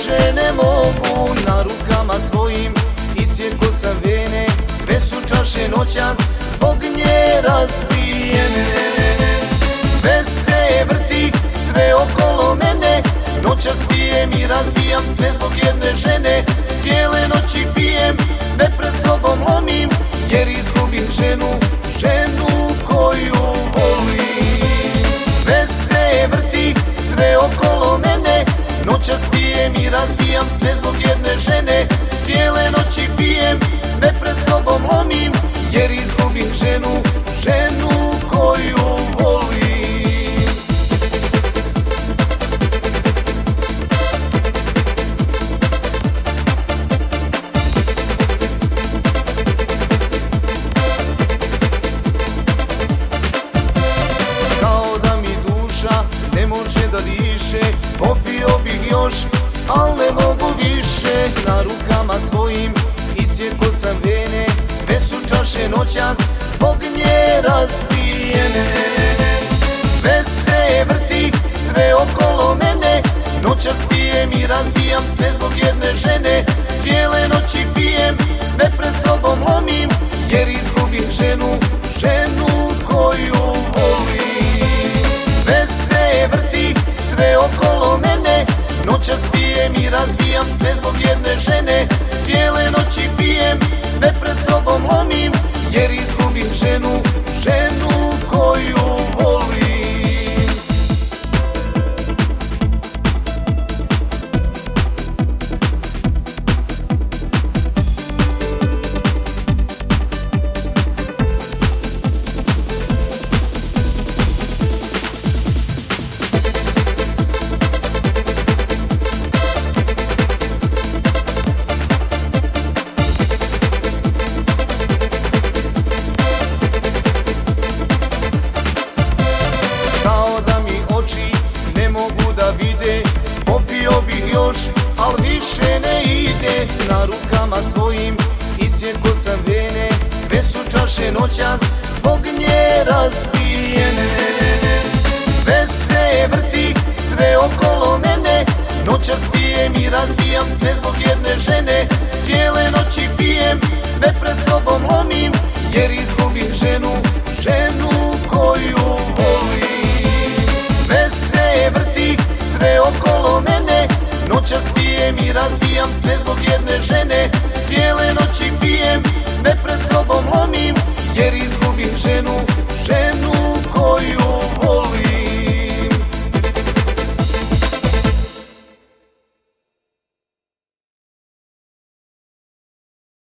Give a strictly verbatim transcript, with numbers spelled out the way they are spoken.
više ne mogu. Na rukama svojim isjeko sam vene, sve su čaše noćas zbog nje razbijene. Sve se vrti, sve okolo mene, noćas pijem i razbijam sve zbog jedne žene. Cijele noći pijem, sve pred sobom lomim, jer izgubim ženu, ženu koju volim. Sve se vrti, sve okolo mene, noćas pijem i razbijam sve zbog jedne žene. Cijele noći pijem, sve pred sobom lomim, jer izgubim ženu, ženu koju volim. Kao da mi duša ne može da diše, popio bih još, al ne mogu više. Na rukama svojim isjeko sam vene, sve su čaše noćas zbog nje razbijene. Sve se vrti, sve okolo mene, noćas pijem i razbijam sve zbog jedne žene. Cijele noći pijem, sve pred sobom lomim, jer izgubim ženu, ženu koju volim. Sve se vrti, sve okolo mene, noćas pijem i razbijam sve zbog jedne žene. Cijele noći pijem, sve pred sobom lomim, jer izgubim ženu, ženu koju volim. Kao da mi oči ne mogu da vide, popio bih još, al više ne ide. Na rukama svojim isjeko sam vene, sve su čaše noćas zbog nje razbijene. Sve se vrti, sve okolo mene, noćas pijem i razbijam sve zbog jedne žene. Cijele noći pijem, sve pred sobom lomim, jer izgubim ženu, ženu koju volim. Sve se vrti, sve okolo mene, noćas pijem i razbijam sve zbog jedne žene.